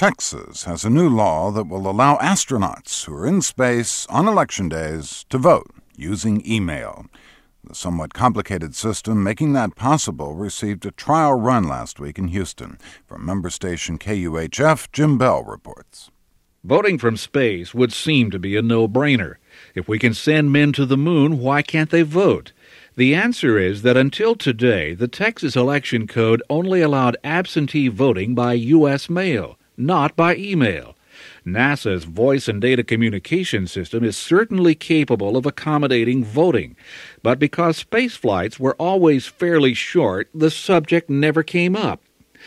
Texas has a new law that will allow astronauts who are in space on election days to vote using email. The somewhat complicated system making that possible received a trial run last week in Houston. From member station KUHF, Jim Bell reports. Voting from space would seem to be a no-brainer. If we can send men to the moon, why can't they vote? The answer is that until today, the Texas election code only allowed absentee voting by U.S. mail, not by email. NASA's voice and data communication system is certainly capable of accommodating voting, but because space flights were always fairly short, the subject never came up.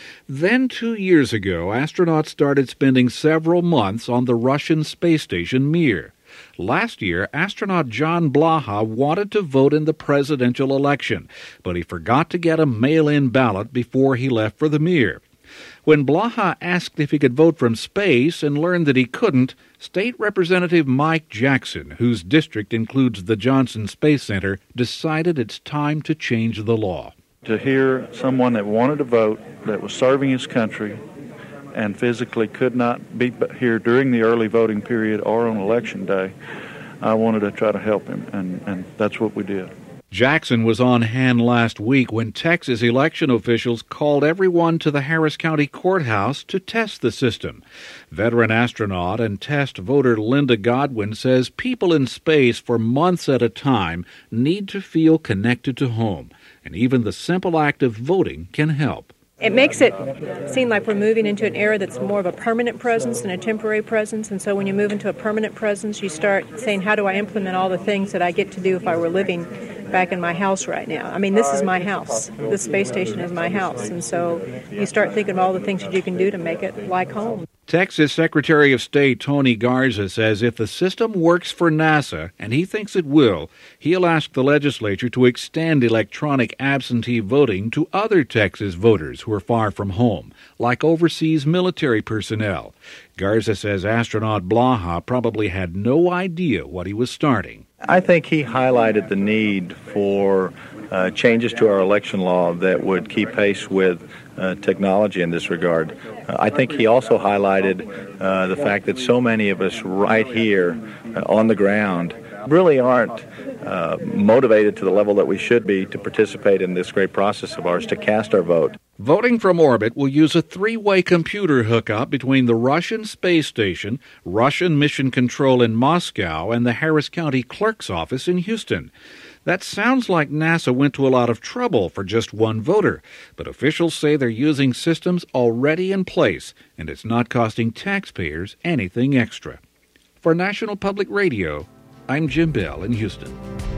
Then 2 years ago, astronauts started spending several months on the Russian space station Mir. Last year, astronaut John Blaha wanted to vote in the presidential election, but he forgot to get a mail-in ballot before he left for the Mir. When Blaha asked if he could vote from space and learned that he couldn't, State Representative Mike Jackson, whose district includes the Johnson Space Center, decided it's time to change the law. To hear someone that wanted to vote, that was serving his country, and physically could not be here during the early voting period or on Election Day, I wanted to try to help him, and that's what we did. Jackson was on hand last week when Texas election officials called everyone to the Harris County Courthouse to test the system. Veteran astronaut and test voter Linda Godwin says people in space for months at a time need to feel connected to home, and even the simple act of voting can help. It makes it seem like we're moving into an era that's more of a permanent presence than a temporary presence. And so when you move into a permanent presence, you start saying, how do I implement all the things that I get to do if I were living back in my house right now? I mean, this is my house. This space station is my house. And so you start thinking of all the things that you can do to make it like home. Texas Secretary of State Tony Garza says if the system works for NASA, and he thinks it will, he'll ask the legislature to extend electronic absentee voting to other Texas voters who are far from home, like overseas military personnel. Garza says astronaut Blaha probably had no idea what he was starting. I think he highlighted the need for changes to our election law that would keep pace with technology in this regard. I think he also highlighted the fact that so many of us right here on the ground really aren't motivated to the level that we should be to participate in this great process of ours, to cast our vote. Voting from orbit will use a three-way computer hookup between the Russian space station, Russian mission control in Moscow, and the Harris County Clerk's office in Houston. That sounds like NASA went to a lot of trouble for just one voter, but officials say they're using systems already in place, and it's not costing taxpayers anything extra. For National Public Radio, I'm Jim Bell in Houston.